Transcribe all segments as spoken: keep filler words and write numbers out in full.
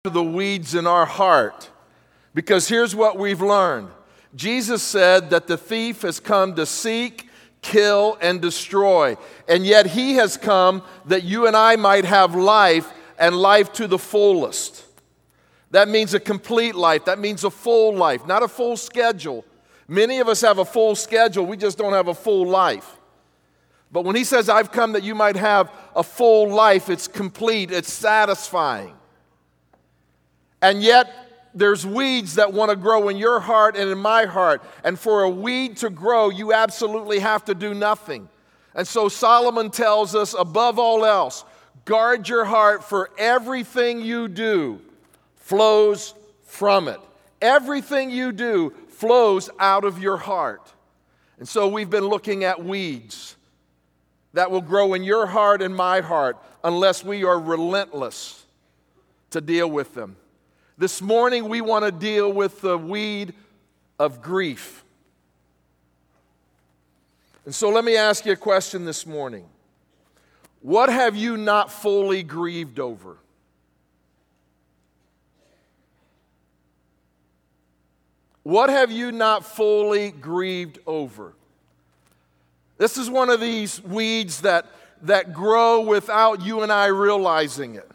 to the weeds in our heart, because here's what we've learned. Jesus said that the thief has come to seek, kill, and destroy, and yet he has come that you and I might have life, and life to the fullest. That means a complete life. That means a full life, not a full schedule. Many of us have a full schedule, we just don't have a full life. But when he says, I've come that you might have a full life, it's complete, it's satisfying. And yet, there's weeds that want to grow in your heart and in my heart. And for a weed to grow, you absolutely have to do nothing. And so Solomon tells us, above all else, guard your heart, for everything you do flows from it. Everything you do flows out of your heart. And so we've been looking at weeds that will grow in your heart and my heart unless we are relentless to deal with them. This morning, we want to deal with the weed of grief. And so let me ask you a question this morning. What have you not fully grieved over? What have you not fully grieved over? This is one of these weeds that, that grow without you and I realizing it.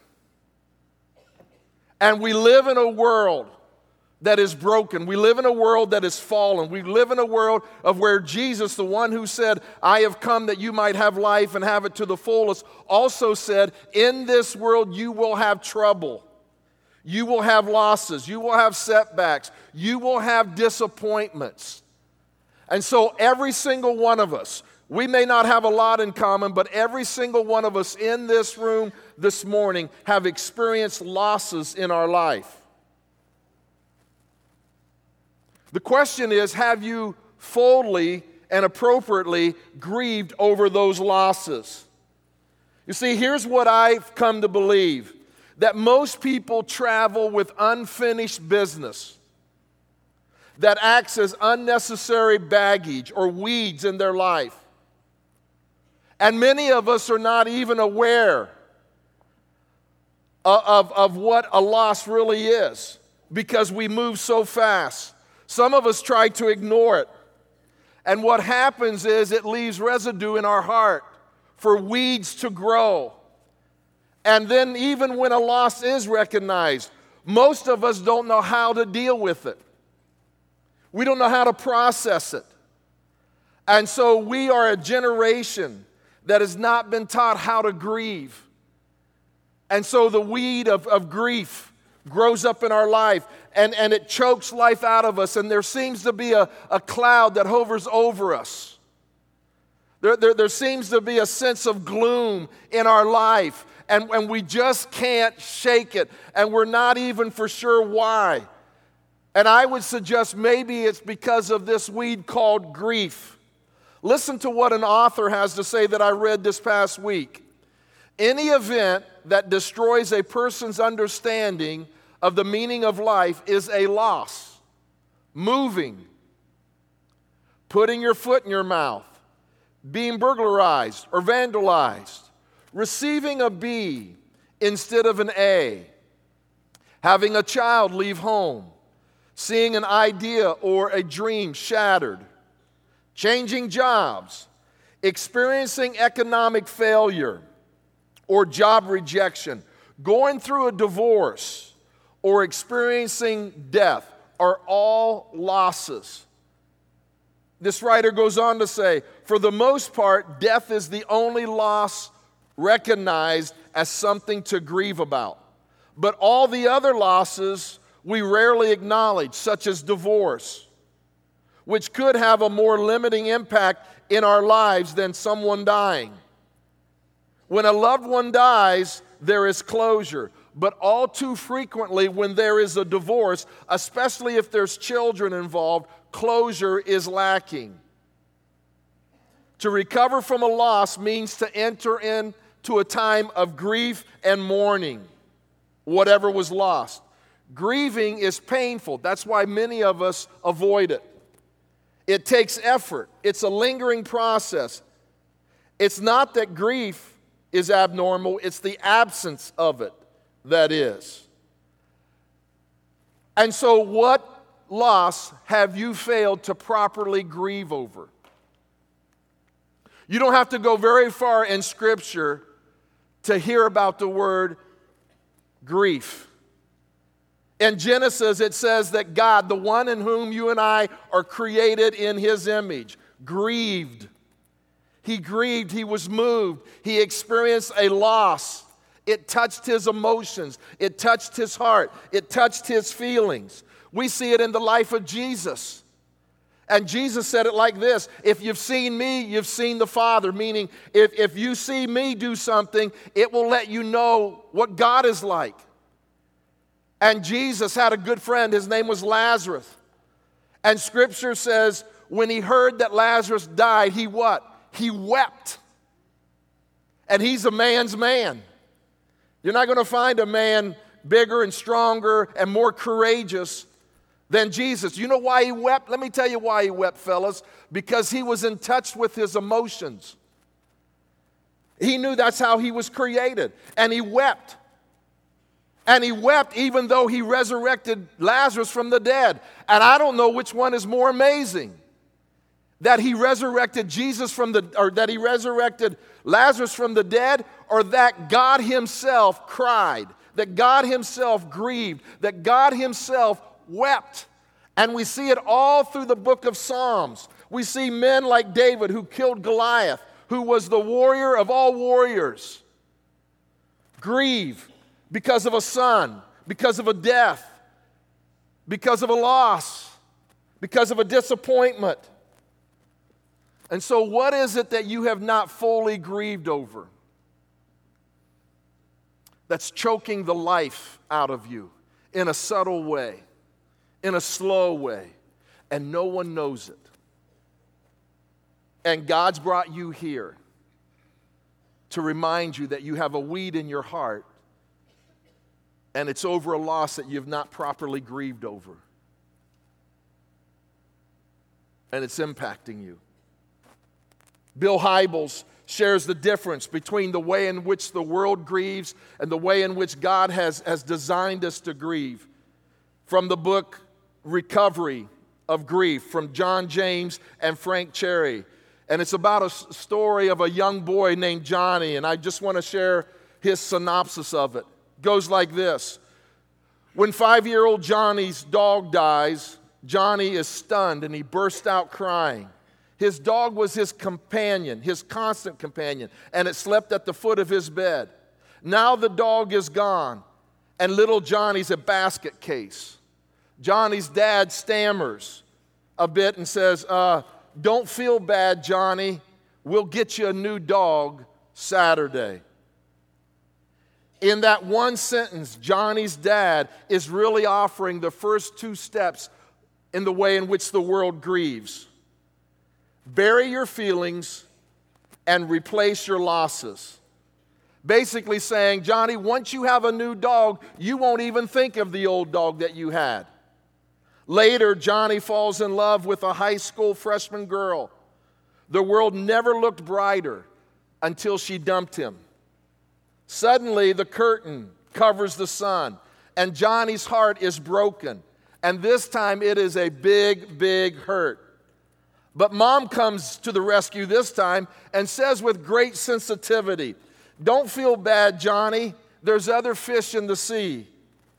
And we live in a world that is broken. We live in a world that is fallen. We live in a world of where Jesus, the one who said, I have come that you might have life and have it to the fullest, also said, in this world you will have trouble. You will have losses. You will have setbacks. You will have disappointments. And so every single one of us, we may not have a lot in common, but every single one of us in this room this morning have experienced losses in our life. The question is, have you fully and appropriately grieved over those losses? You see, here's what I've come to believe, that most people travel with unfinished business that acts as unnecessary baggage or weeds in their life. And many of us are not even aware of, of, of what a loss really is because we move so fast. Some of us try to ignore it. And what happens is it leaves residue in our heart for weeds to grow. And then even when a loss is recognized, most of us don't know how to deal with it. We don't know how to process it. And so we are a generation that has not been taught how to grieve. And so the weed of, of grief grows up in our life, and, and it chokes life out of us, and there seems to be a, a cloud that hovers over us. There, there, there seems to be a sense of gloom in our life, and, and we just can't shake it, and we're not even for sure why. And I would suggest maybe it's because of this weed called grief. Listen to what an author has to say that I read this past week. Any event that destroys a person's understanding of the meaning of life is a loss. Moving, putting your foot in your mouth, being burglarized or vandalized, receiving a B instead of an A, having a child leave home, seeing an idea or a dream shattered, changing jobs, experiencing economic failure or job rejection, going through a divorce, or experiencing death are all losses. This writer goes on to say, for the most part, death is the only loss recognized as something to grieve about. But all the other losses we rarely acknowledge, such as divorce, which could have a more limiting impact in our lives than someone dying. When a loved one dies, there is closure. But all too frequently, when there is a divorce, especially if there's children involved, closure is lacking. To recover from a loss means to enter into a time of grief and mourning, whatever was lost. Grieving is painful. That's why many of us avoid it. It takes effort. It's a lingering process. It's not that grief is abnormal, it's the absence of it that is. And so what loss have you failed to properly grieve over? You don't have to go very far in Scripture to hear about the word grief. In Genesis, it says that God, the one in whom you and I are created in His image, grieved. He grieved, He was moved, He experienced a loss. It touched His emotions, it touched His heart, it touched His feelings. We see it in the life of Jesus. And Jesus said it like this: if you've seen me, you've seen the Father. Meaning, if, if you see me do something, it will let you know what God is like. And Jesus had a good friend. His name was Lazarus. And Scripture says when he heard that Lazarus died, he what? He wept. And he's a man's man. You're not going to find a man bigger and stronger and more courageous than Jesus. You know why he wept? Let me tell you why he wept, fellas. Because he was in touch with his emotions. He knew that's how he was created. And he wept. And he wept even though he resurrected Lazarus from the dead. And I don't know which one is more amazing. That he resurrected Jesus from the, or that he resurrected Lazarus from the dead, or that God Himself cried, that God Himself grieved, that God Himself wept. And we see it all through the book of Psalms. We see men like David who killed Goliath, who was the warrior of all warriors, grieve because of a son, because of a death, because of a loss, because of a disappointment. And so what is it that you have not fully grieved over that's choking the life out of you in a subtle way, in a slow way, and no one knows it? And God's brought you here to remind you that you have a weed in your heart, and it's over a loss that you've not properly grieved over. And it's impacting you. Bill Hybels shares the difference between the way in which the world grieves and the way in which God has, has designed us to grieve. From the book Recovery of Grief, from John James and Frank Cherry. And it's about a story of a young boy named Johnny, and I just want to share his synopsis of it. It goes like this. When five-year-old Johnny's dog dies, Johnny is stunned and he bursts out crying. His dog was his companion, his constant companion, and it slept at the foot of his bed. Now the dog is gone, and little Johnny's a basket case. Johnny's dad stammers a bit and says, uh, don't feel bad, Johnny. We'll get you a new dog Saturday. In that one sentence, Johnny's dad is really offering the first two steps in the way in which the world grieves. Bury your feelings and replace your losses. Basically saying, Johnny, once you have a new dog, you won't even think of the old dog that you had. Later, Johnny falls in love with a high school freshman girl. The world never looked brighter until she dumped him. Suddenly, the curtain covers the sun, and Johnny's heart is broken. And this time, it is a big, big hurt. But Mom comes to the rescue this time and says with great sensitivity, don't feel bad, Johnny. There's other fish in the sea.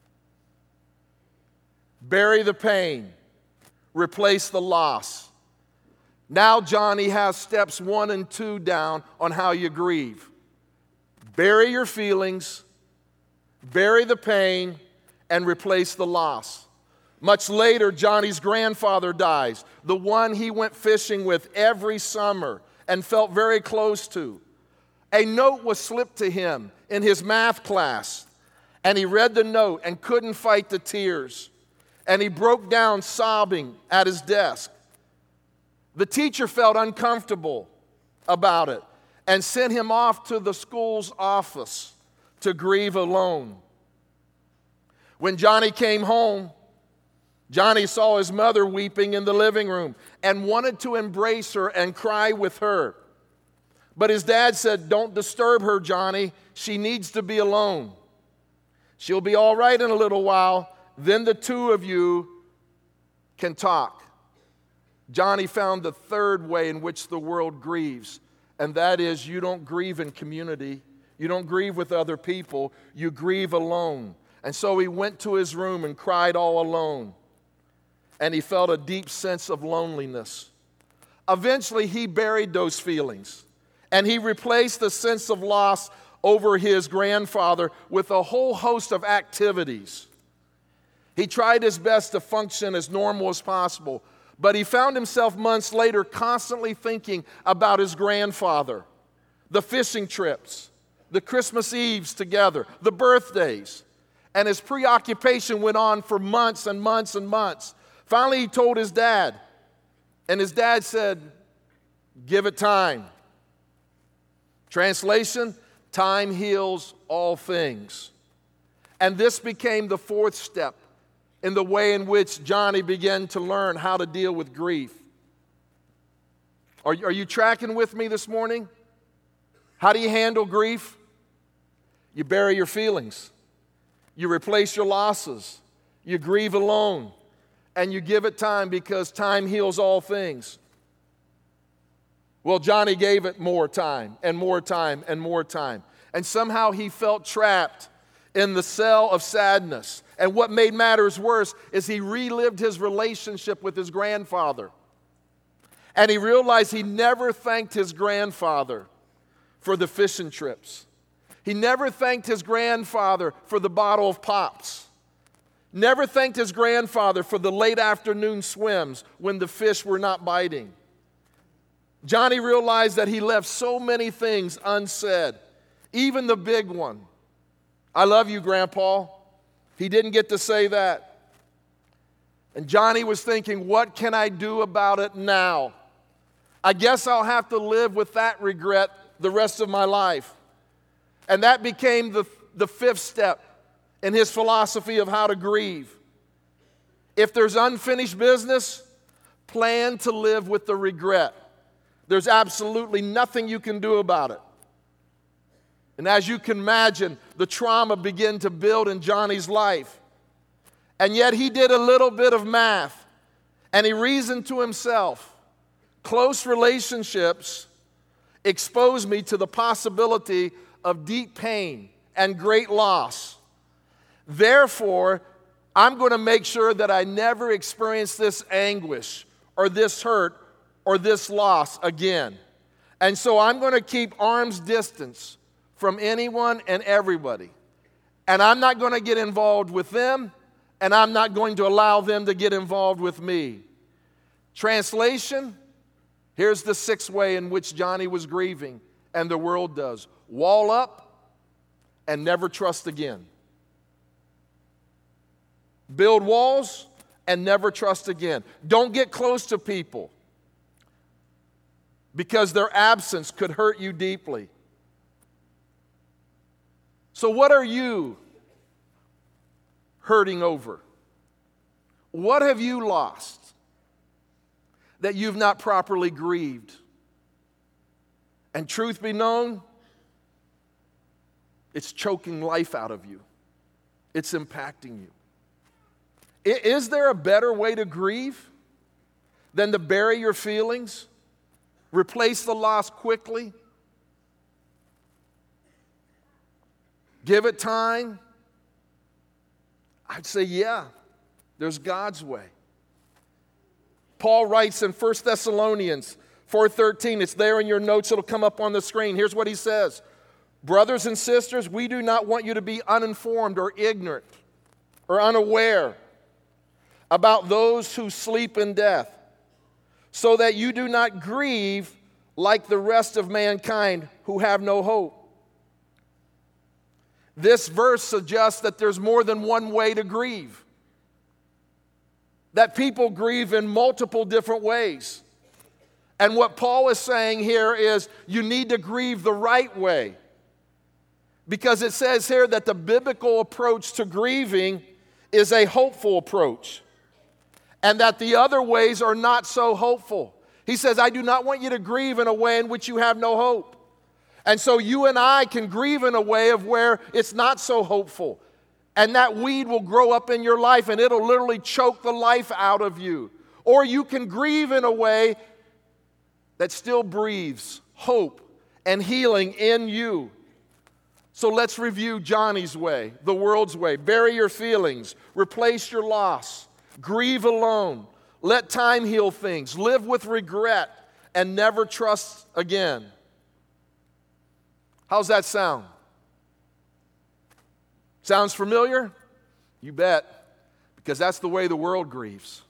Bury the pain. Replace the loss. Now Johnny has steps one and two down on how you grieve. Bury your feelings, bury the pain, and replace the loss. Much later, Johnny's grandfather dies, the one he went fishing with every summer and felt very close to. A note was slipped to him in his math class, and he read the note and couldn't fight the tears, and he broke down sobbing at his desk. The teacher felt uncomfortable about it and sent him off to the school's office to grieve alone. When Johnny came home, Johnny saw his mother weeping in the living room and wanted to embrace her and cry with her. But his dad said, don't disturb her, Johnny. She needs to be alone. She'll be all right in a little while. Then the two of you can talk. Johnny found the third way in which the world grieves, and that is you don't grieve in community. You don't grieve with other people. You grieve alone. And so he went to his room and cried all alone, and he felt a deep sense of loneliness. Eventually, he buried those feelings, and he replaced the sense of loss over his grandfather with a whole host of activities. He tried his best to function as normal as possible, but he found himself months later constantly thinking about his grandfather, the fishing trips, the Christmas Eves together, the birthdays. And his preoccupation went on for months and months and months. Finally, he told his dad, and his dad said, "Give it time." Translation, time heals all things. And this became the fourth step in the way in which Johnny began to learn how to deal with grief. Are, are you tracking with me this morning? How do you handle grief? You bury your feelings. You replace your losses. You grieve alone. And you give it time, because time heals all things. Well, Johnny gave it more time and more time and more time. And somehow he felt trapped in the cell of sadness. And what made matters worse is he relived his relationship with his grandfather. And he realized he never thanked his grandfather for the fishing trips. He never thanked his grandfather for the bottle of pops. Never thanked his grandfather for the late afternoon swims when the fish were not biting. Johnny realized that he left so many things unsaid, even the big one. "I love you, Grandpa." He didn't get to say that. And Johnny was thinking, what can I do about it now? I guess I'll have to live with that regret the rest of my life. And that became the, the fifth step in his philosophy of how to grieve. If there's unfinished business, plan to live with the regret. There's absolutely nothing you can do about it. And as you can imagine, the trauma began to build in Johnny's life. And yet he did a little bit of math, and he reasoned to himself, close relationships expose me to the possibility of deep pain and great loss. Therefore, I'm going to make sure that I never experience this anguish or this hurt or this loss again. And so I'm going to keep arm's distance from anyone and everybody. And I'm not going to get involved with them, and I'm not going to allow them to get involved with me. Translation, here's the sixth way in which Johnny was grieving, and the world does. Wall up and never trust again. Build walls and never trust again. Don't get close to people, because their absence could hurt you deeply. So what are you hurting over? What have you lost that you've not properly grieved? And truth be known, it's choking life out of you. It's impacting you. Is there a better way to grieve than to bury your feelings, replace the loss quickly, give it time? I'd say, yeah, there's God's way. Paul writes in First Thessalonians four thirteen, it's there in your notes, it'll come up on the screen. Here's what he says. Brothers and sisters, we do not want you to be uninformed or ignorant or unaware about those who sleep in death, so that you do not grieve like the rest of mankind who have no hope. This verse suggests that there's more than one way to grieve, that people grieve in multiple different ways. And what Paul is saying here is you need to grieve the right way, because it says here that the biblical approach to grieving is a hopeful approach, and that the other ways are not so hopeful. He says, I do not want you to grieve in a way in which you have no hope. And so you and I can grieve in a way of where it's not so hopeful. And that weed will grow up in your life and it'll literally choke the life out of you. Or you can grieve in a way that still breathes hope and healing in you. So let's review Johnny's way, the world's way. Bury your feelings, replace your loss, grieve alone, let time heal things, live with regret, and never trust again. How's that sound? Sounds familiar? You bet, because that's the way the world grieves.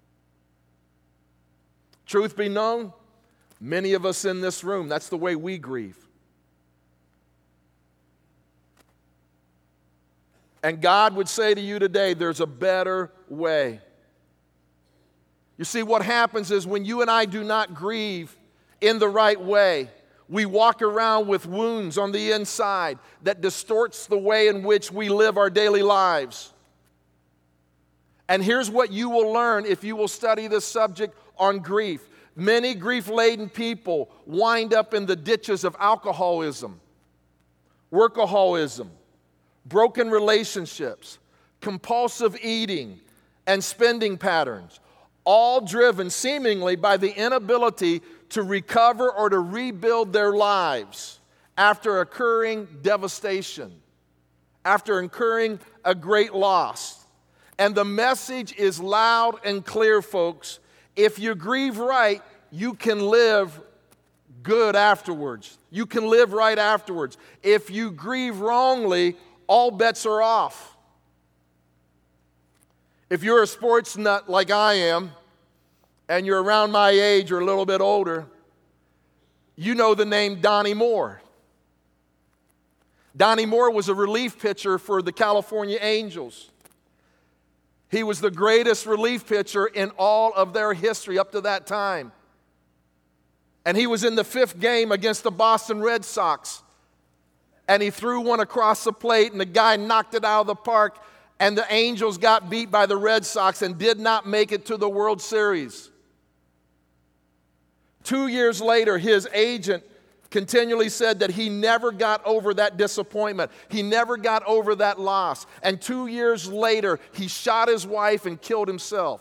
Truth be known, many of us in this room, that's the way we grieve. And God would say to you today, there's a better way. You see, what happens is when you and I do not grieve in the right way, we walk around with wounds on the inside that distorts the way in which we live our daily lives. And here's what you will learn if you will study this subject on grief. Many grief-laden people wind up in the ditches of alcoholism, workaholism, broken relationships, compulsive eating, and spending patterns, all driven seemingly by the inability to recover or to rebuild their lives after occurring devastation, after incurring a great loss. And the message is loud and clear, folks. If you grieve right, you can live good afterwards. You can live right afterwards. If you grieve wrongly, all bets are off. If you're a sports nut like I am, and you're around my age or a little bit older, you know the name Donnie Moore. Donnie Moore was a relief pitcher for the California Angels. He was the greatest relief pitcher in all of their history up to that time. And he was in the fifth game against the Boston Red Sox. And he threw one across the plate, and the guy knocked it out of the park, and the Angels got beat by the Red Sox and did not make it to the World Series. Two years later, his agent continually said that he never got over that disappointment. He never got over that loss. And two years later, he shot his wife and killed himself.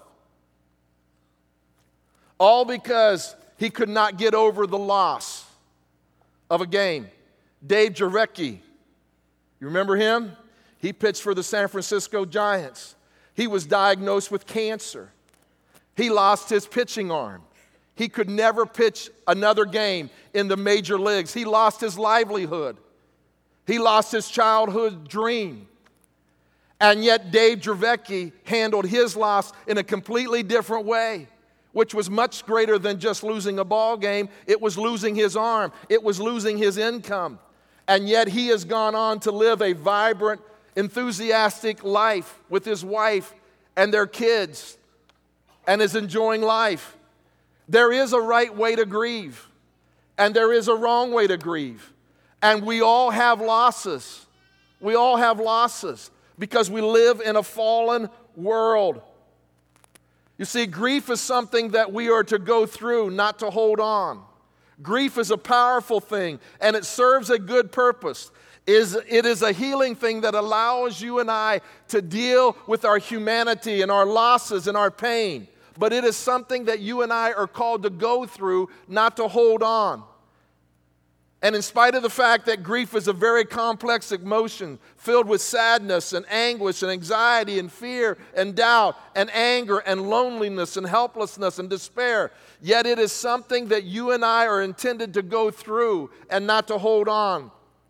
All because he could not get over the loss of a game. Dave Jarecki, you remember him? He pitched for the San Francisco Giants. He was diagnosed with cancer. He lost his pitching arm. He could never pitch another game in the major leagues. He lost his livelihood. He lost his childhood dream. And yet Dave Jarecki handled his loss in a completely different way, which was much greater than just losing a ball game. It was losing his arm. It was losing his income. And yet he has gone on to live a vibrant, enthusiastic life with his wife and their kids and is enjoying life. There is a right way to grieve, and there is a wrong way to grieve. And we all have losses. We all have losses because we live in a fallen world. You see, grief is something that we are to go through, not to hold on. Grief is a powerful thing, and it serves a good purpose. It is a healing thing that allows you and I to deal with our humanity and our losses and our pain. But it is something that you and I are called to go through, not to hold on. And in spite of the fact that grief is a very complex emotion filled with sadness and anguish and anxiety and fear and doubt and anger and loneliness and helplessness and despair, yet it is something that you and I are intended to go through and not to hold on.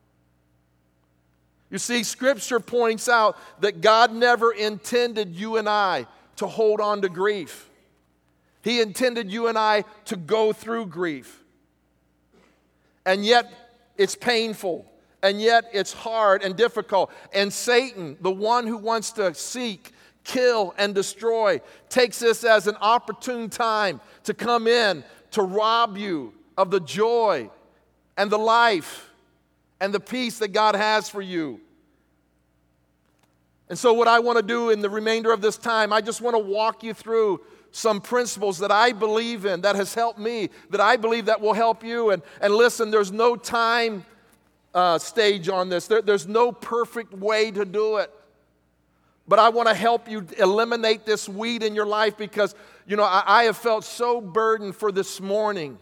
You see, Scripture points out that God never intended you and I to hold on to grief. He intended you and I to go through grief. And yet, it's painful. And yet, it's hard and difficult. And Satan, the one who wants to seek, kill, and destroy, takes this as an opportune time to come in to rob you of the joy and the life and the peace that God has for you. And so what I want to do in the remainder of this time, I just want to walk you through some principles that I believe in, that has helped me, that I believe that will help you. And, and listen, there's no time uh, stage on this. There, there's no perfect way to do it. But I want to help you eliminate this weed in your life because, you know, I, I have felt so burdened for this morning.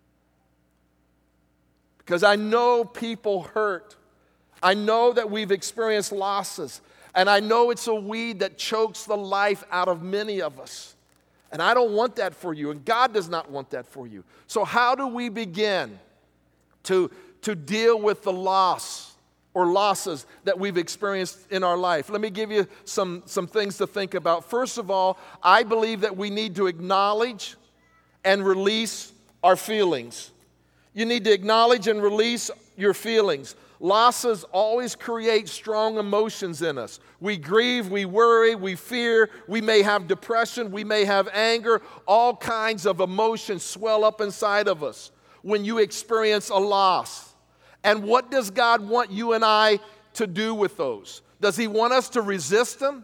Because I know people hurt. I know that we've experienced losses. And I know it's a weed that chokes the life out of many of us. And I don't want that for you. And God does not want that for you. So how do we begin to, to deal with the loss or losses that we've experienced in our life? Let me give you some, some things to think about. First of all, I believe that we need to acknowledge and release our feelings. You need to acknowledge and release your feelings. Losses always create strong emotions in us. We grieve, we worry, we fear, we may have depression, we may have anger. All kinds of emotions swell up inside of us when you experience a loss. And what does God want you and I to do with those? Does He want us to resist them?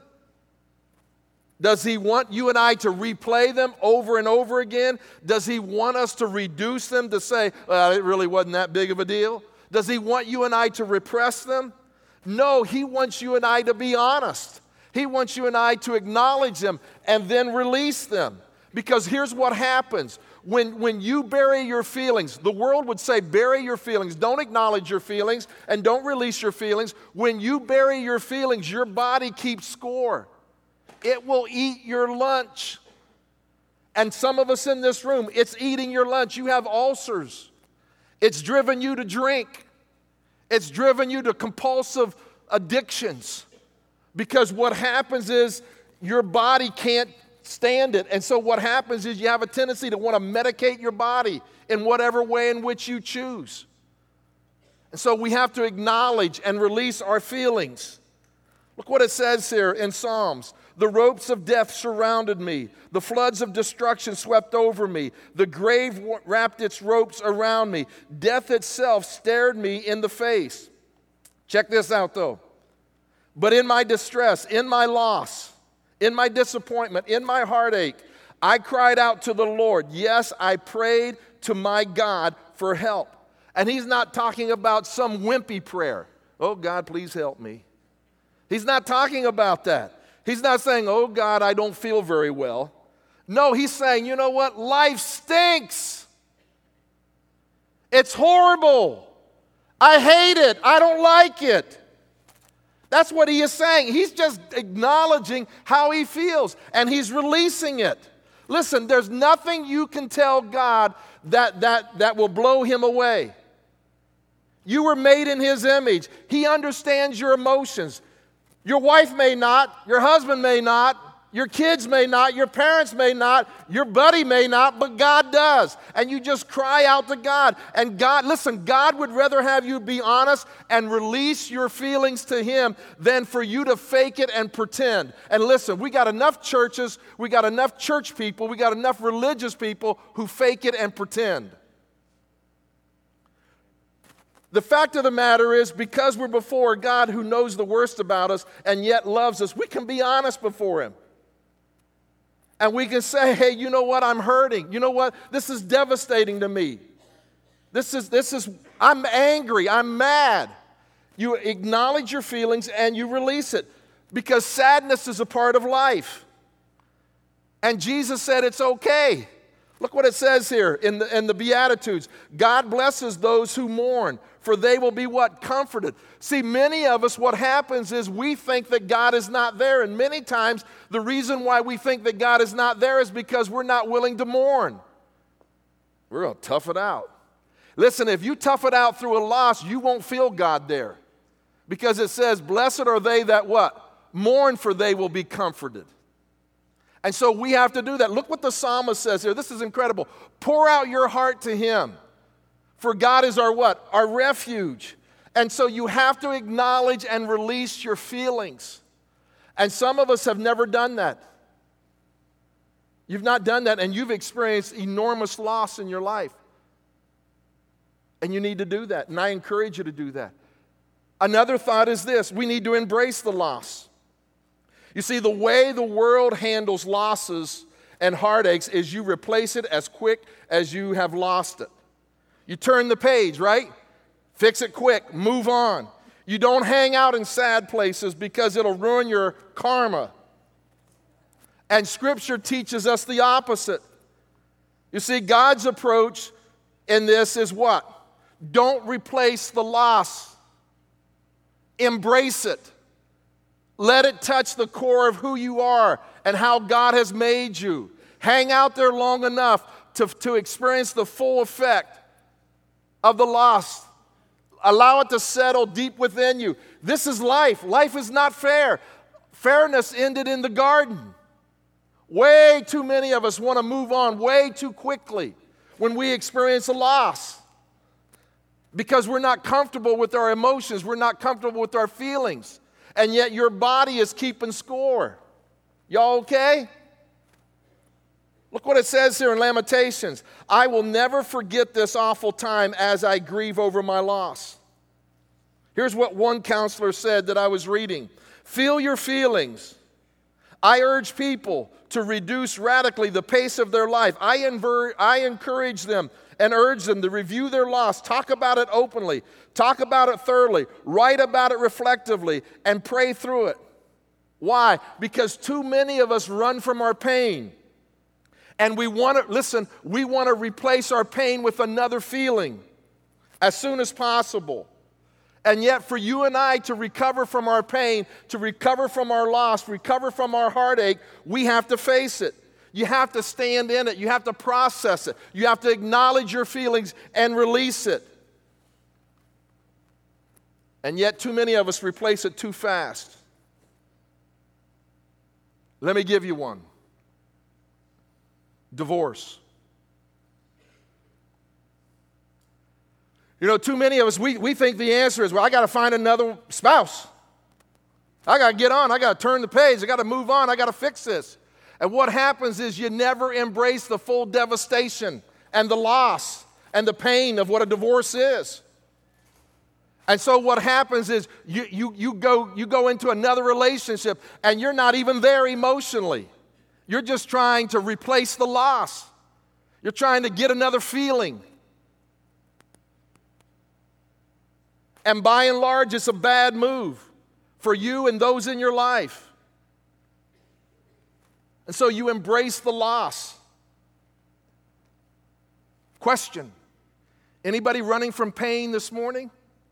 Does He want you and I to replay them over and over again? Does He want us to reduce them, to say, well, it really wasn't that big of a deal? Does He want you and I to repress them? No, He wants you and I to be honest. He wants you and I to acknowledge them and then release them. Because here's what happens. When, when you bury your feelings, the world would say bury your feelings. Don't acknowledge your feelings and don't release your feelings. When you bury your feelings, your body keeps score. It will eat your lunch. And some of us in this room, it's eating your lunch. You have ulcers. It's driven you to drink. It's driven you to compulsive addictions. Because what happens is your body can't stand it. And so what happens is you have a tendency to want to medicate your body in whatever way in which you choose. And so we have to acknowledge and release our feelings. Look what it says here in Psalms. The ropes of death surrounded me. The floods of destruction swept over me. The grave wrapped its ropes around me. Death itself stared me in the face. Check this out, though. But in my distress, in my loss, in my disappointment, in my heartache, I cried out to the Lord. Yes, I prayed to my God for help. And He's not talking about some wimpy prayer. Oh, God, please help me. He's not talking about that. He's not saying, oh, God, I don't feel very well. No, He's saying, you know what? Life stinks. It's horrible. I hate it. I don't like it. That's what He is saying. He's just acknowledging how he feels, and He's releasing it. Listen, there's nothing you can tell God that, that, that will blow Him away. You were made in His image. He understands your emotions. Your wife may not, your husband may not, your kids may not, your parents may not, your buddy may not, but God does. And you just cry out to God. And God, listen, God would rather have you be honest and release your feelings to Him than for you to fake it and pretend. And listen, we got enough churches, we got enough church people, we got enough religious people who fake it and pretend. The fact of the matter is, because we're before God who knows the worst about us and yet loves us, we can be honest before Him. And we can say, hey, you know what? I'm hurting. You know what? This is devastating to me. This is, this is, I'm angry. I'm mad. You acknowledge your feelings and you release it because sadness is a part of life. And Jesus said it's okay. Look what it says here in the, in the Beatitudes. God blesses those who mourn, for they will be what? Comforted. See, many of us, what happens is we think that God is not there. And many times, the reason why we think that God is not there is because we're not willing to mourn. We're going to tough it out. Listen, if you tough it out through a loss, you won't feel God there. Because it says, blessed are they that what? Mourn, for they will be comforted. And so we have to do that. Look what the psalmist says here. This is incredible. Pour out your heart to Him. For God is our what? Our refuge. And so you have to acknowledge and release your feelings. And some of us have never done that. You've not done that, and you've experienced enormous loss in your life. And you need to do that, and I encourage you to do that. Another thought is this. We need to embrace the loss. You see, the way the world handles losses and heartaches is you replace it as quick as you have lost it. You turn the page, right? Fix it quick. Move on. You don't hang out in sad places because it'll ruin your karma. And Scripture teaches us the opposite. You see, God's approach in this is what? Don't replace the loss. Embrace it. Let it touch the core of who you are and how God has made you. Hang out there long enough to, to experience the full effect of the loss. Allow it to settle deep within you. This is life. Life is not fair. Fairness ended in the garden. Way too many of us want to move on way too quickly when we experience a loss because we're not comfortable with our emotions. We're not comfortable with our feelings. And yet your body is keeping score. Y'all okay? Look what it says here in Lamentations. I will never forget this awful time as I grieve over my loss. Here's what one counselor said that I was reading. Feel your feelings. I urge people to reduce radically the pace of their life. I, inver- I encourage them and urge them to review their loss, talk about it openly, talk about it thoroughly, write about it reflectively, and pray through it. Why? Because too many of us run from our pain. And we want to, listen, we want to replace our pain with another feeling as soon as possible. And yet for you and I to recover from our pain, to recover from our loss, recover from our heartache, we have to face it. You have to stand in it. You have to process it. You have to acknowledge your feelings and release it. And yet too many of us replace it too fast. Let me give you one. Divorce. You know, too many of us, we, we think the answer is, well, I got to find another spouse. I got to get on. I got to turn the page. I got to move on. I got to fix this. And what happens is you never embrace the full devastation and the loss and the pain of what a divorce is. And so what happens is you, you, you, go, you go into another relationship and you're not even there emotionally. You're just trying to replace the loss. You're trying to get another feeling. And by and large, it's a bad move for you and those in your life. And so you embrace the loss. Question: anybody running from pain this morning?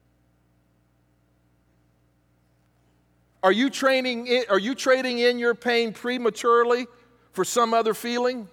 Are you trading in, are you trading in your pain prematurely for some other feeling?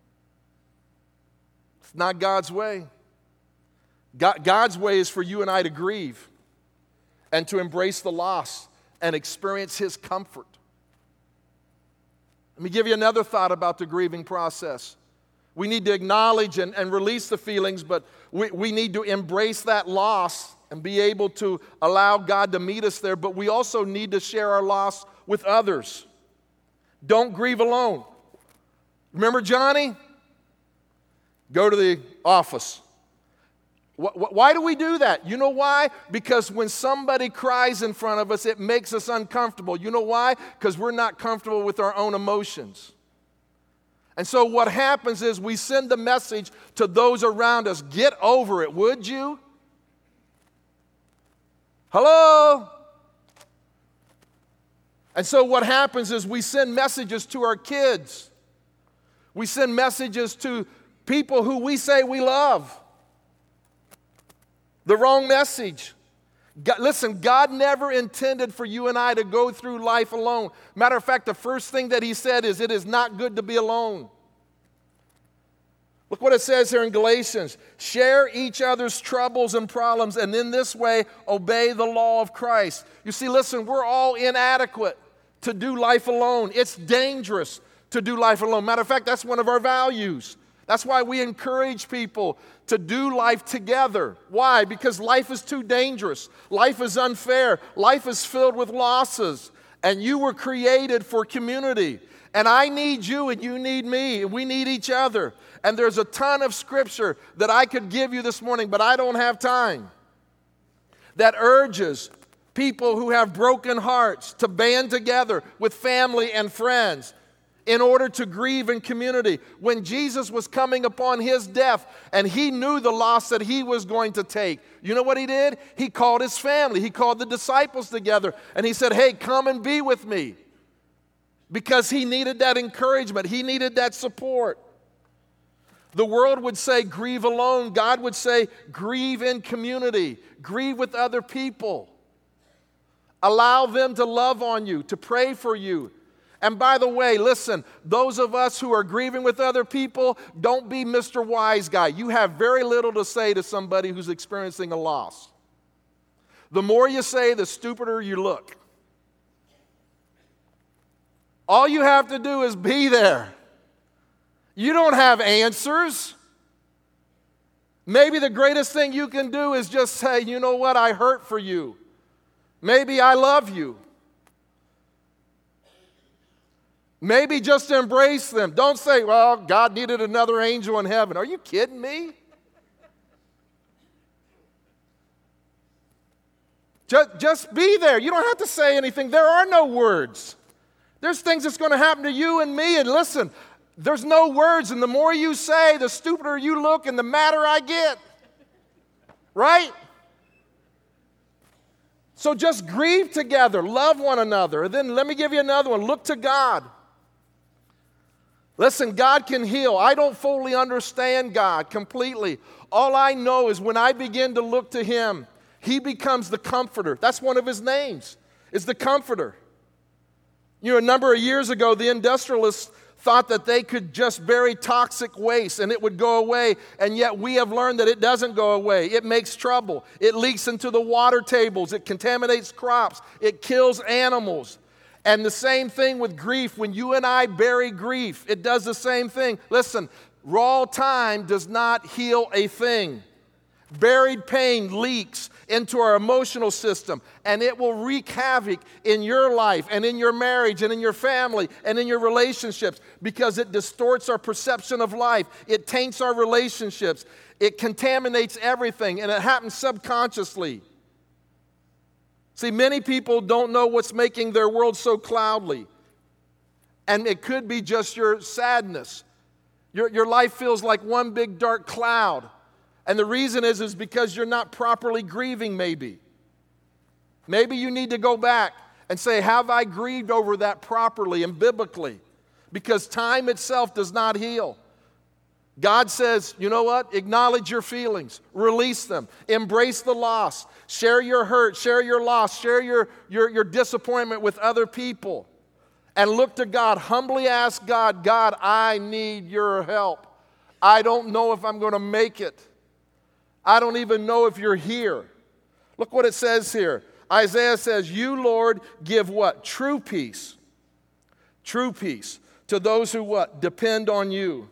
It's not God's way. God, God's way is for you and I to grieve and to embrace the loss and experience His comfort. Let me give you another thought about the grieving process. We need to acknowledge and, and release the feelings, but we, we need to embrace that loss and be able to allow God to meet us there, but we also need to share our loss with others. Don't grieve alone. Remember Johnny? Go to the office. Why do we do that? You know why? Because when somebody cries in front of us, it makes us uncomfortable. You know why? Because we're not comfortable with our own emotions. And so what happens is we send the message to those around us, get over it, would you? Hello? And so what happens is we send messages to our kids. We send messages to people who we say we love. The wrong message. God, listen, God never intended for you and I to go through life alone. Matter of fact, the first thing that He said is it is not good to be alone. Look what it says here in Galatians. Share each other's troubles and problems, and in this way, obey the law of Christ. You see, listen, we're all inadequate to do life alone. It's dangerous to do life alone. Matter of fact, that's one of our values. That's why we encourage people to do life together. Why? Because life is too dangerous. Life is unfair. Life is filled with losses. And you were created for community. And I need you and you need me. And we need each other. And there's a ton of scripture that I could give you this morning, but I don't have time, that urges people who have broken hearts to band together with family and friends in order to grieve in community. When Jesus was coming upon his death and he knew the loss that he was going to take, you know what he did? He called his family. He called the disciples together and he said, hey, come and be with me. Because he needed that encouragement. He needed that support. The world would say, grieve alone. God would say, grieve in community. Grieve with other people. Allow them to love on you, to pray for you. And by the way, listen, those of us who are grieving with other people, don't be Mister Wise Guy. You have very little to say to somebody who's experiencing a loss. The more you say, the stupider you look. All you have to do is be there. You don't have answers. Maybe the greatest thing you can do is just say, you know what, I hurt for you. Maybe I love you. Maybe just embrace them. Don't say, well, God needed another angel in heaven. Are you kidding me? Just, just be there. You don't have to say anything. There are no words. There's things that's going to happen to you and me. And listen, there's no words. And the more you say, the stupider you look and the madder I get. Right? So just grieve together. Love one another. And then let me give you another one. Look to God. Listen, God can heal. I don't fully understand God completely. All I know is when I begin to look to him, he becomes the comforter. That's one of his names, is the comforter. You know, a number of years ago, the industrialists thought that they could just bury toxic waste and it would go away, and yet we have learned that it doesn't go away. It makes trouble. It leaks into the water tables. It contaminates crops. It kills animals. And the same thing with grief. When you and I bury grief, it does the same thing. Listen, raw time does not heal a thing. Buried pain leaks into our emotional system, and it will wreak havoc in your life and in your marriage and in your family and in your relationships because it distorts our perception of life. It taints our relationships. It contaminates everything, and it happens subconsciously. See, many people don't know what's making their world so cloudy, and it could be just your sadness. Your, your life feels like one big dark cloud. And the reason is, is because you're not properly grieving, maybe. Maybe you need to go back and say, have I grieved over that properly and biblically? Because time itself does not heal. God says, you know what? Acknowledge your feelings. Release them. Embrace the loss. Share your hurt. Share your loss. Share your, your, your disappointment with other people. And look to God. Humbly ask God, God, I need your help. I don't know if I'm going to make it. I don't even know if you're here. Look what it says here. Isaiah says, you, Lord, give what? True peace. True peace to those who what? Depend on you.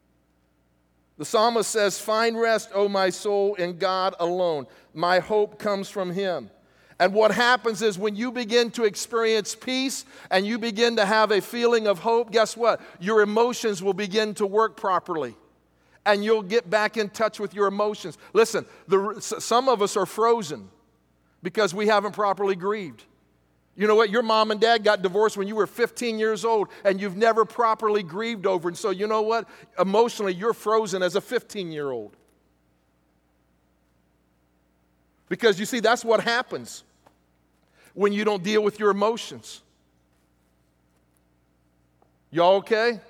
The psalmist says, find rest, O my soul, in God alone. My hope comes from him. And what happens is when you begin to experience peace and you begin to have a feeling of hope, guess what? Your emotions will begin to work properly. And you'll get back in touch with your emotions. Listen, the, some of us are frozen because we haven't properly grieved. You know what? Your mom and dad got divorced when you were fifteen years old, and you've never properly grieved over. And so you know what? Emotionally, you're frozen as a fifteen-year-old. Because you see, that's what happens when you don't deal with your emotions. Y'all okay?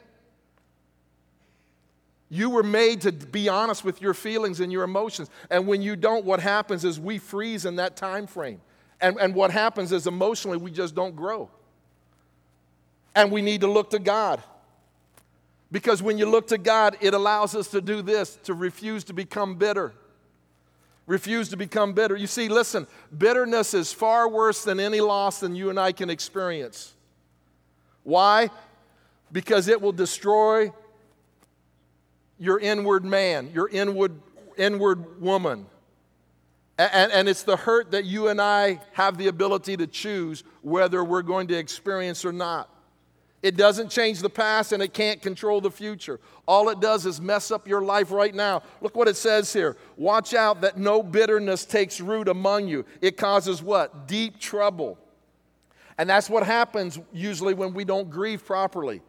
You were made to be honest with your feelings and your emotions. And when you don't, what happens is we freeze in that time frame. And, and what happens is emotionally we just don't grow. And we need to look to God. Because when you look to God, it allows us to do this, to refuse to become bitter. Refuse to become bitter. You see, listen, bitterness is far worse than any loss than you and I can experience. Why? Because it will destroy your inward man, your inward, inward woman. And, and it's the hurt that you and I have the ability to choose whether we're going to experience or not. It doesn't change the past and it can't control the future. All it does is mess up your life right now. Look what it says here. Watch out that no bitterness takes root among you. It causes what? Deep trouble. And that's what happens usually when we don't grieve properly.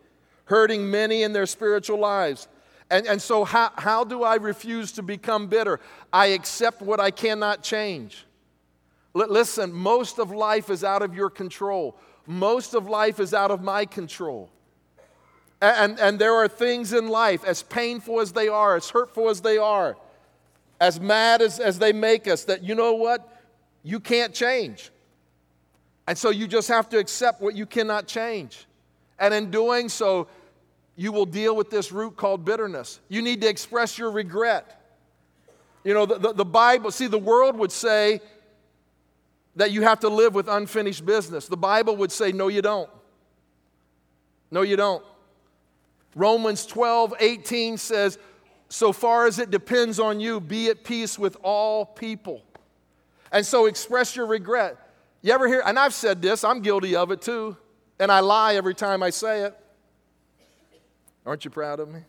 hurting many in their spiritual lives. And, and so how, how do I refuse to become bitter? I accept what I cannot change. L- listen, most of life is out of your control. Most of life is out of my control. And, and, and there are things in life, as painful as they are, as hurtful as they are, as mad as, as they make us, that you know what? You can't change. And so you just have to accept what you cannot change. And in doing so, you will deal with this root called bitterness. You need to express your regret. You know, the, the, the Bible, see, the world would say that you have to live with unfinished business. The Bible would say, no, you don't. No, you don't. Romans twelve eighteen says, so far as it depends on you, be at peace with all people. And so express your regret. You ever hear, and I've said this, I'm guilty of it too, and I lie every time I say it. Aren't you proud of me?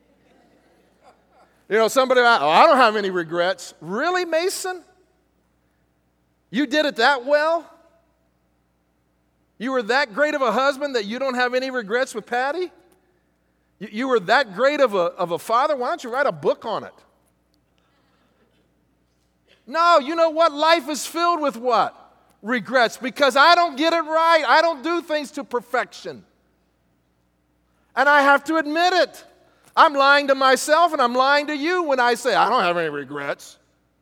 You know, somebody, oh, I don't have any regrets. Really, Mason? You did it that well? You were that great of a husband that you don't have any regrets with Patty? You, you were that great of a, of a father? Why don't you write a book on it? No, you know what? Life is filled with what? Regrets, because I don't get it right. I don't do things to perfection. And I have to admit it. I'm lying to myself and I'm lying to you when I say I don't have any regrets.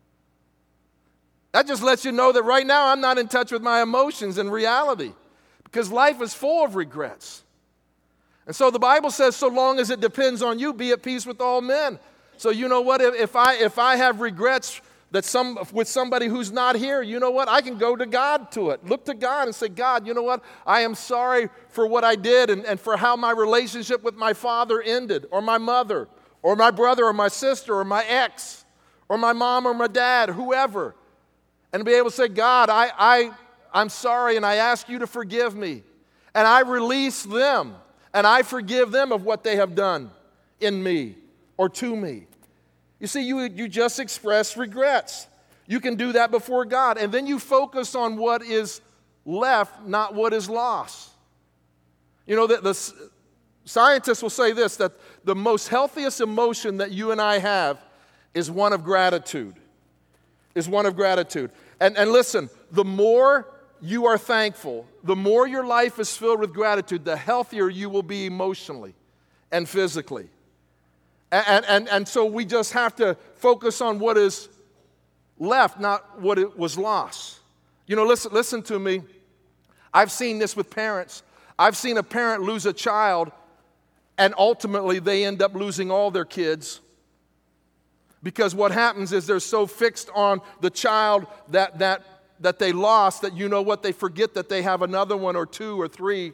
That just lets you know that right now I'm not in touch with my emotions and reality, because life is full of regrets. And so the Bible says, so long as it depends on you, be at peace with all men. So you know what? If, if I if I have regrets that some with somebody who's not here, you know what? I can go to God to it. Look to God and say, God, you know what? I am sorry for what I did and, and for how my relationship with my father ended, or my mother, or my brother, or my sister, or my ex, or my mom, or my dad, whoever. And be able to say, God, I, I, I'm sorry, and I ask you to forgive me. And I release them, and I forgive them of what they have done in me or to me. You see, you, you just express regrets. You can do that before God. And then you focus on what is left, not what is lost. You know, the, the scientists will say this, that the most healthiest emotion that you and I have is one of gratitude. Is one of gratitude. And, and listen, the more you are thankful, the more your life is filled with gratitude, the healthier you will be emotionally and physically. And, and, and so we just have to focus on what is left, not what it was lost. You know, listen, listen to me. I've seen this with parents. I've seen a parent lose a child, and ultimately they end up losing all their kids. Because what happens is they're so fixed on the child that, that, that they lost that, you know what, they forget that they have another one or two or three.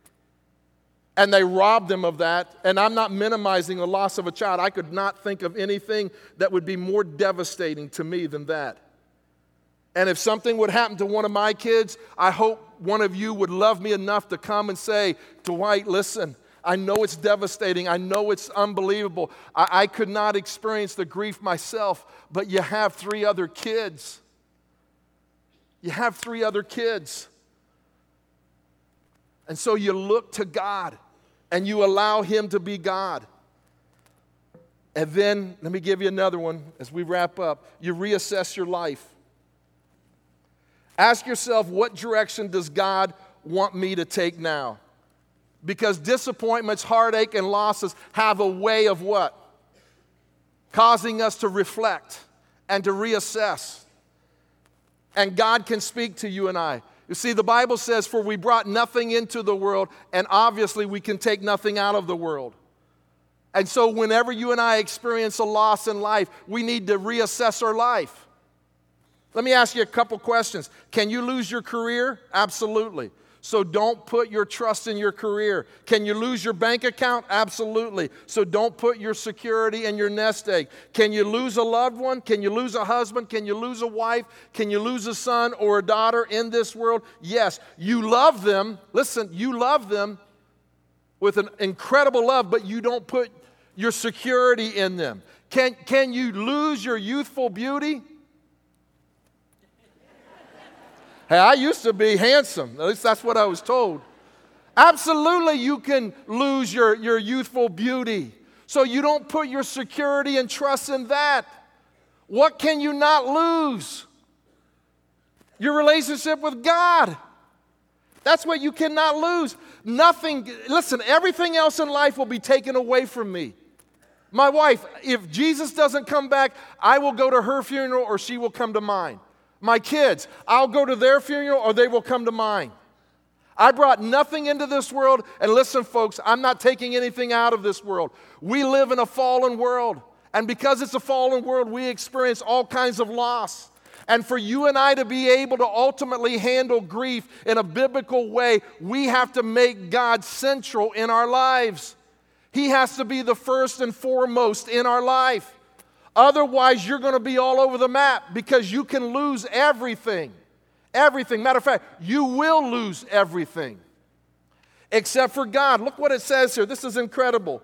And they rob them of that. And I'm not minimizing the loss of a child. I could not think of anything that would be more devastating to me than that. And if something would happen to one of my kids, I hope one of you would love me enough to come and say, Dwight, listen, I know it's devastating. I know it's unbelievable. I, I could not experience the grief myself, but you have three other kids. You have three other kids. And so you look to God and you allow Him to be God. And then, let me give you another one as we wrap up. You reassess your life. Ask yourself, what direction does God want me to take now? Because disappointments, heartache, and losses have a way of what? Causing us to reflect and to reassess. And God can speak to you and I. You see, the Bible says, for we brought nothing into the world, and obviously we can take nothing out of the world. And so whenever you and I experience a loss in life, we need to reassess our life. Let me ask you a couple questions. Can you lose your career? Absolutely. So don't put your trust in your career. Can you lose your bank account? Absolutely. So don't put your security in your nest egg. Can you lose a loved one? Can you lose a husband? Can you lose a wife? Can you lose a son or a daughter in this world? Yes. You love them. Listen, you love them with an incredible love, but you don't put your security in them. Can, can you lose your youthful beauty? Hey, I used to be handsome. At least that's what I was told. Absolutely, you can lose your, your youthful beauty. So you don't put your security and trust in that. What can you not lose? Your relationship with God. That's what you cannot lose. Nothing, listen, everything else in life will be taken away from me. My wife, if Jesus doesn't come back, I will go to her funeral or she will come to mine. My kids, I'll go to their funeral or they will come to mine. I brought nothing into this world, and listen, folks, I'm not taking anything out of this world. We live in a fallen world, and because it's a fallen world, we experience all kinds of loss. And for you and I to be able to ultimately handle grief in a biblical way, we have to make God central in our lives. He has to be the first and foremost in our life. Otherwise, you're going to be all over the map because you can lose everything. Everything. Matter of fact, you will lose everything except for God. Look what it says here. This is incredible.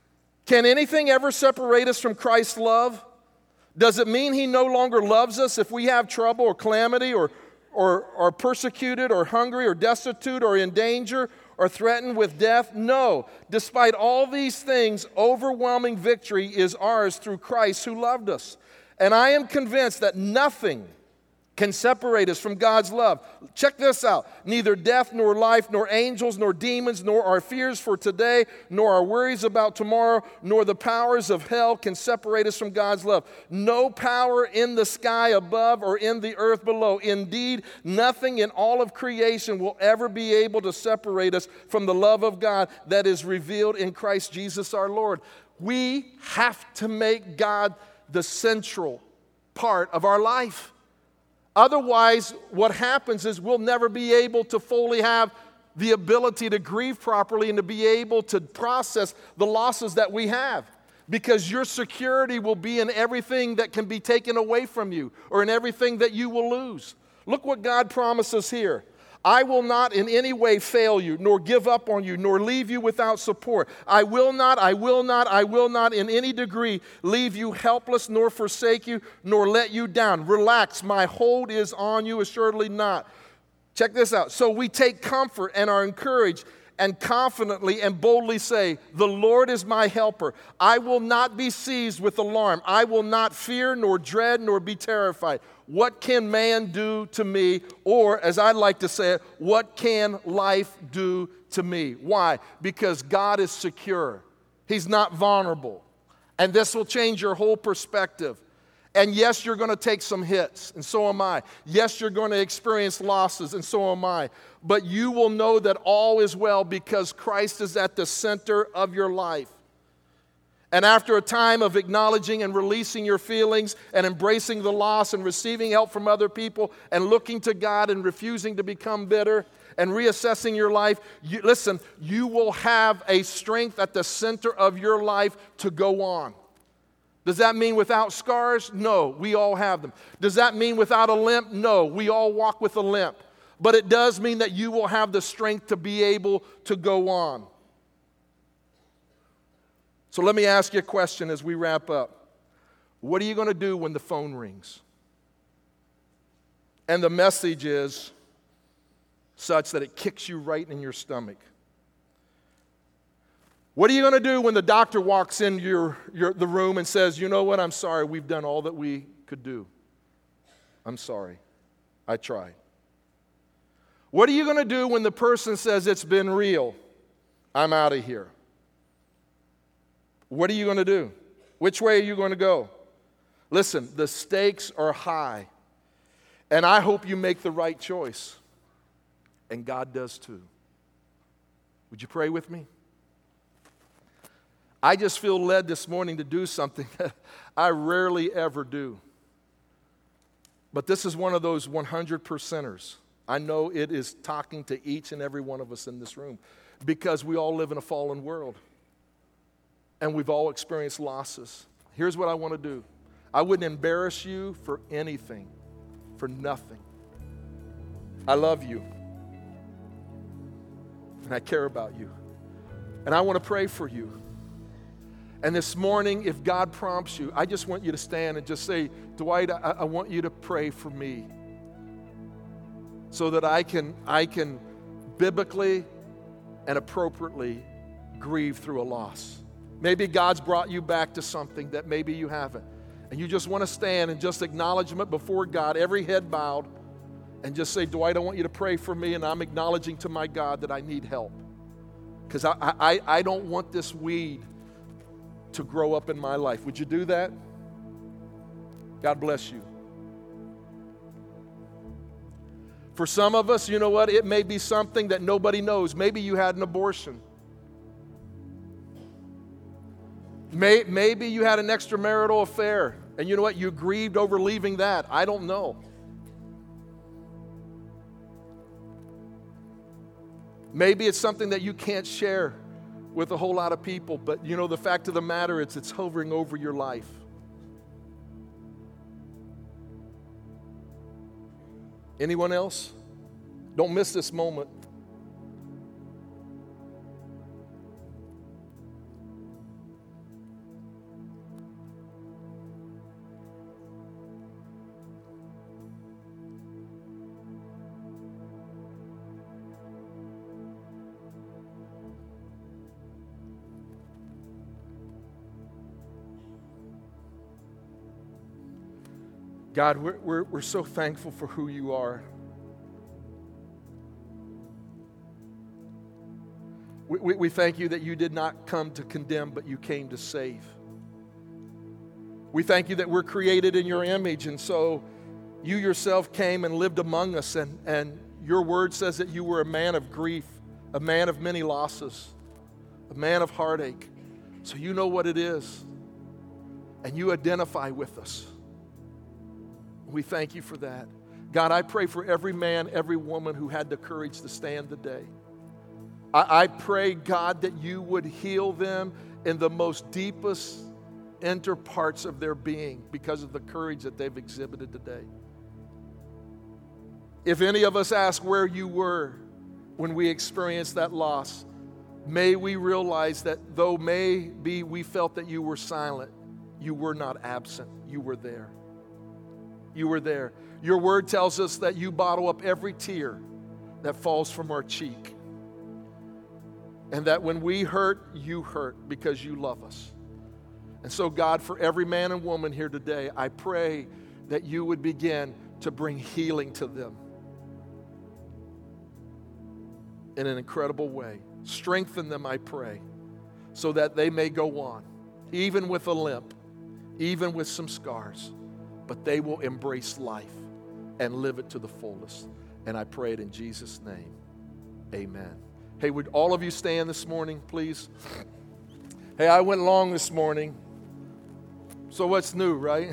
Can anything ever separate us from Christ's love? Does it mean He no longer loves us if we have trouble or calamity or, or are persecuted or hungry or destitute or in danger or threatened with death? No. Despite all these things, overwhelming victory is ours through Christ who loved us. And I am convinced that nothing can separate us from God's love. Check this out. Neither death nor life, nor angels, nor demons, nor our fears for today, nor our worries about tomorrow, nor the powers of hell can separate us from God's love. No power in the sky above or in the earth below. Indeed, nothing in all of creation will ever be able to separate us from the love of God that is revealed in Christ Jesus our Lord. We have to make God the central part of our life. Otherwise, what happens is we'll never be able to fully have the ability to grieve properly and to be able to process the losses that we have. Because your security will be in everything that can be taken away from you or in everything that you will lose. Look what God promises here. I will not in any way fail you, nor give up on you, nor leave you without support. I will not, I will not, I will not in any degree leave you helpless, nor forsake you, nor let you down. Relax, my hold is on you, assuredly not. Check this out. So we take comfort and are encouraged and confidently and boldly say, the Lord is my helper. I will not be seized with alarm. I will not fear, nor dread, nor be terrified. What can man do to me? Or, as I like to say it, what can life do to me? Why? Because God is secure. He's not vulnerable. And this will change your whole perspective. And yes, you're going to take some hits, and so am I. Yes, you're going to experience losses, and so am I. But you will know that all is well because Christ is at the center of your life. And after a time of acknowledging and releasing your feelings and embracing the loss and receiving help from other people and looking to God and refusing to become bitter and reassessing your life, you, listen, you will have a strength at the center of your life to go on. Does that mean without scars? No, we all have them. Does that mean without a limp? No, we all walk with a limp. But it does mean that you will have the strength to be able to go on. So let me ask you a question as we wrap up. What are you going to do when the phone rings? And the message is such that it kicks you right in your stomach. What are you going to do when the doctor walks in your, your, the room and says, you know what, I'm sorry, we've done all that we could do. I'm sorry, I tried. What are you going to do when the person says it's been real? I'm out of here. What are you going to do? Which way are you going to go? Listen, the stakes are high, and I hope you make the right choice, and God does too. Would you pray with me? I just feel led this morning to do something that I rarely ever do. But this is one of those one hundred percenters. I know it is talking to each and every one of us in this room because we all live in a fallen world and we've all experienced losses. Here's what I want to do. I wouldn't embarrass you for anything, for nothing. I love you and I care about you and I want to pray for you. And this morning, if God prompts you, I just want you to stand and just say, Dwight, I, I want you to pray for me so that I can, I can biblically and appropriately grieve through a loss. Maybe God's brought you back to something that maybe you haven't. And you just want to stand and just acknowledgement before God, every head bowed, and just say, Dwight, I want you to pray for me, and I'm acknowledging to my God that I need help. Because I, I, I don't want this weed to grow up in my life. Would you do that? God bless you. For some of us, you know what? It may be something that nobody knows. Maybe you had an abortion. May, maybe you had an extramarital affair, and you know what? You grieved over leaving that. I don't know. Maybe it's something that you can't share with a whole lot of people, but you know, the fact of the matter is it's hovering over your life. Anyone else? Don't miss this moment. God, we're, we're, we're so thankful for who you are. We, we, we thank you that you did not come to condemn, but you came to save. We thank you that we're created in your image, and so you yourself came and lived among us, and, and your word says that you were a man of grief, a man of many losses, a man of heartache. So you know what it is, and you identify with us. We thank you for that. God, I pray for every man, every woman who had the courage to stand today. I, I pray, God, that you would heal them in the most deepest inner parts of their being because of the courage that they've exhibited today. If any of us ask where you were when we experienced that loss, may we realize that though maybe we felt that you were silent, you were not absent. You were there. You were there. Your word tells us that you bottle up every tear that falls from our cheek. And that when we hurt, you hurt because you love us. And so, God, for every man and woman here today, I pray that you would begin to bring healing to them in an incredible way. Strengthen them, I pray, so that they may go on, even with a limp, even with some scars. But they will embrace life and live it to the fullest. And I pray it in Jesus' name. Amen. Hey, would all of you stand this morning, please? Hey, I went long this morning. So what's new, right?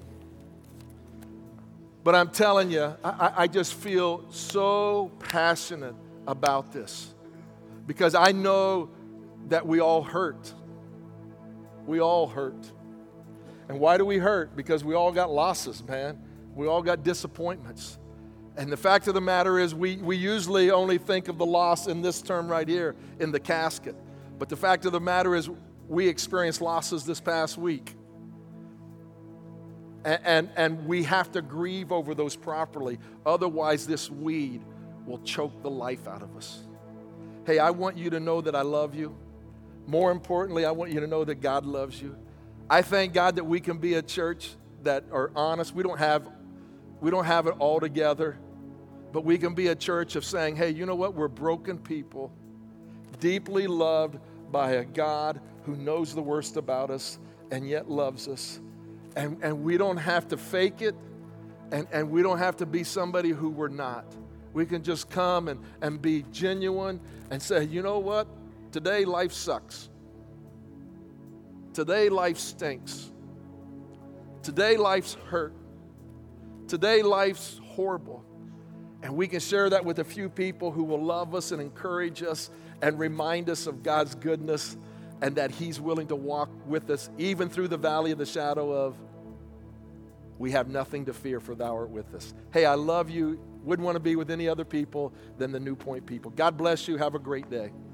But I'm telling you, I, I just feel so passionate about this. Because I know that we all hurt. We all hurt. And why do we hurt? Because we all got losses, man. We all got disappointments. And the fact of the matter is we, we usually only think of the loss in this term right here, in the casket. But the fact of the matter is we experienced losses this past week. And, and, and we have to grieve over those properly. Otherwise, this weed will choke the life out of us. Hey, I want you to know that I love you. More importantly, I want you to know that God loves you. I thank God that we can be a church that are honest. We don't have, we don't have it all together, but we can be a church of saying, hey, you know what? We're broken people, deeply loved by a God who knows the worst about us and yet loves us. And, and we don't have to fake it, and, and we don't have to be somebody who we're not. We can just come and, and be genuine and say, you know what? Today life sucks. Today life stinks. Today life's hurt. Today life's horrible. And we can share that with a few people who will love us and encourage us and remind us of God's goodness and that He's willing to walk with us even through the valley of the shadow of, we have nothing to fear, for thou art with us. Hey, I love you. Wouldn't want to be with any other people than the New Point people. God bless you. Have a great day.